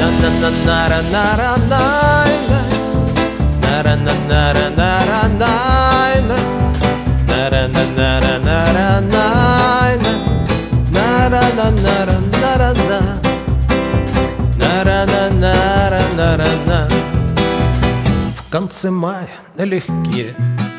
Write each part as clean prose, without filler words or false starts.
В конце мая налегке,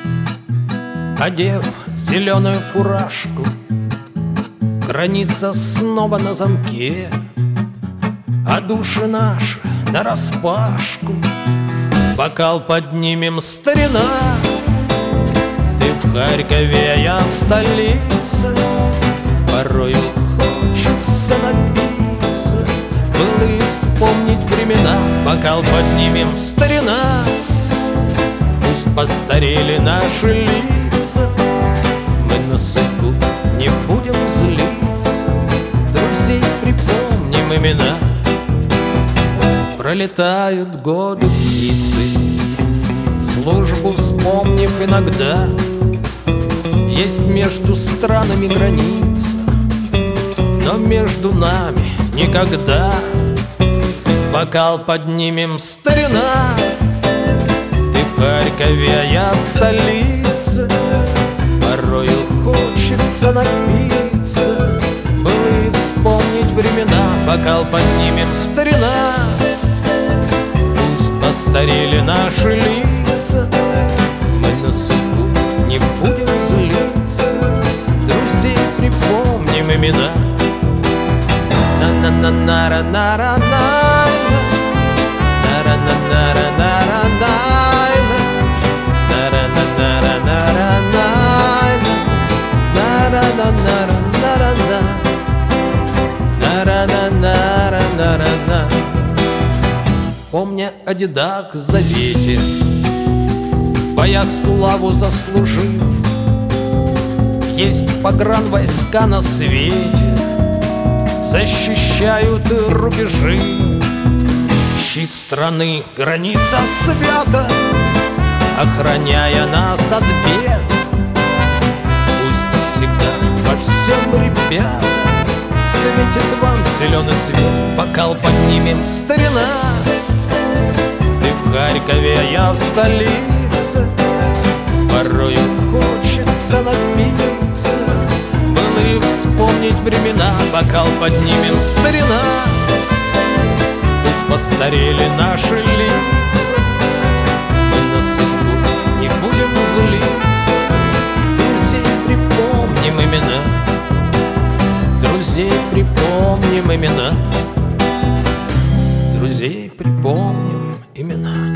одев зеленую фуражку, граница снова на замке, а души наши нараспашку. Бокал поднимем, старина, ты в Харькове, я в столице. Порою хочется напиться, былые вспомнить времена. Бокал поднимем, старина, пусть постарели наши лица. Мы на судьбу не будем злиться, друзей припомним имена. Пролетают годы птицы, службу вспомнив иногда. Есть между странами граница, но между нами никогда. Бокал поднимем, старина, ты в Харькове, а я в столице. Порою хочется напиться, былые вспомнить времена. Бокал поднимем, старина, постарели наши лица. Мы на судьбу не будем злиться, друзей припомним имена. Помня о дедах завете, в боях славу заслужив, есть погранвойска на свете, защищают рубежи. Щит страны, граница свята, охраняя нас от бед. Пусть всегда во всем, ребята, светит вам зеленый свет. Бокал поднимем, старина, ты в Харькове, я в столице. Порою хочется напиться, былые вспомнить времена. Бокал поднимем, старина, пусть постарели наши лица. Мы на судьбу не будем злиться, друзей припомним имена. Друзей припомним имена, друзей припомним имена.